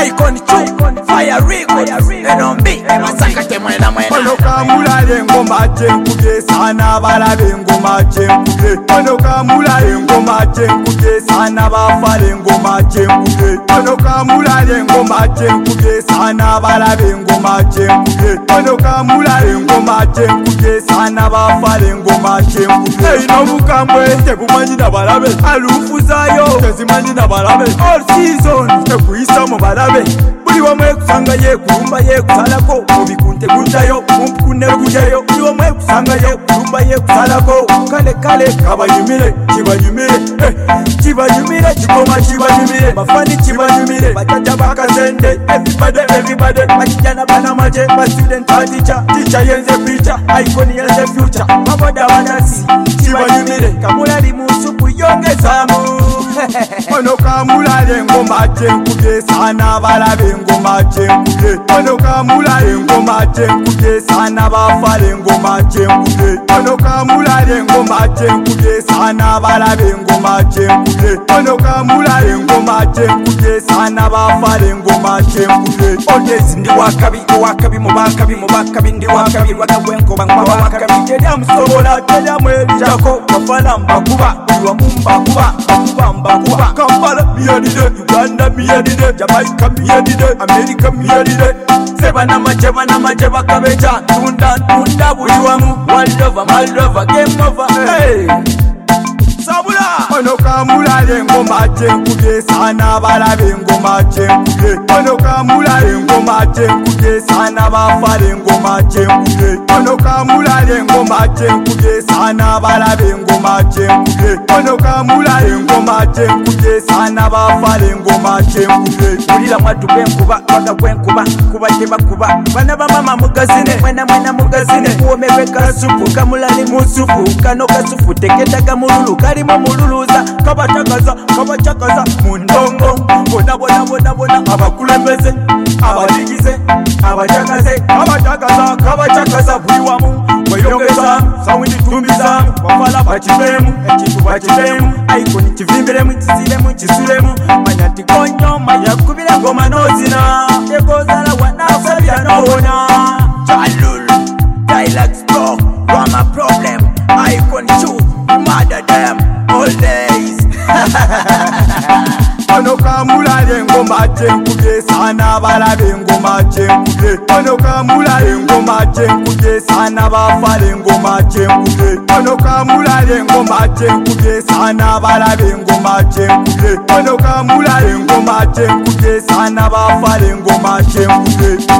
Icon Chu, Fire Records, NMB, Masaka Temwena Mwena. Ono kamulale ngoma chenkugesa n'abalabe ngoma chenkuge. Ono kamulale ngoma chenkugesa n'abafale ngoma chenkuge. Ono kamulale ngoma chenkugesa n'abalabe ngoma chenkuge. Ono kamulale ngoma chenkugesa n'abafale ngoma chenkuge. Eino bukambwe tebumanyi n'abalabe, alufuzayo tezimanyi n'abalabe. All season tekuyisa mu balabe. Buli wamwe kusanga ye kulumba ye kusalako mubikunte kunjayo mumpune kujayo. Buli wamwe kusanga ye kulumba ye kusalako kale kale kabanyumire kibanyumire kibanyumire kikoma kibanyumire bafani kibanyumire bajaja bakazende everybody bakijana bana maje ba student teacher yenze preacher icon yenze future maboda wanasi kibanyumire kamulali musupu yongezamu. Ono kamulale ngoma chenkugesa n'abalabe ngoma chenkuge. Ono kamulale ngoma chenkugesa n'abafale ngoma chenkuge. Ono kamulale ngoma chenkugesa n'abalabe ngoma chenkuge. Ono kamulale ngoma chenkugesa n'abafale ngoma chenkuge. Odesi ndi wakabi mubakabi ndi wakabi wakabwenko bangwa wakabi tedya musobola tedya mwelijako wafala mbakuba mumbakuba mbakuba Kampala miyadide Uganda miyadide Jamaica miyadide America miyadide Sebana mache bakabeja tunda buli wamu Moldova game over hey Sabula. Ono kamulale ngoma chenkugesa n'abalabe ngoma chenkuge. Ono kamulale ngoma chenkugesa n'abafale ngoma chenkuge. Ono kamulale ngoma chenkugesa n'abalabe ngoma chenkuge. Ono kamulale ngoma chenkugesa n'abafale ngoma chenkuge. Ulira mwatu kwenkuba paka kwenkuba kuba tebakuba bana bamama mugazine mwena mugazine kuomewe kasupu kamulali musupu kano kasufu teketaga mululu kalimo mululuza kabachakaza mundongo bona abakulembeze abadigize kabachakaza buliwamu weyongeza sawindi tumbiza wafala bachibemu ekintu bachibemu icon kivimbiremu kisulemu manyanti konyo mayakubira ngoma nozina tekozala wanafabya nowona Jalul Dialogues Pro Rama Problem Icon Chu murder them all days. Ono kamulale ngoma chenkugesa n'abalabe ngoma chenkuge. Ono kamulale ngoma chenkugesa n'abafale ngoma chenkuge. Ono kamulale ngoma chenkugesa n'abalabe ngoma chenkuge. Ono kamulale ngoma chenkugesa n'abafale ngoma chenkuge.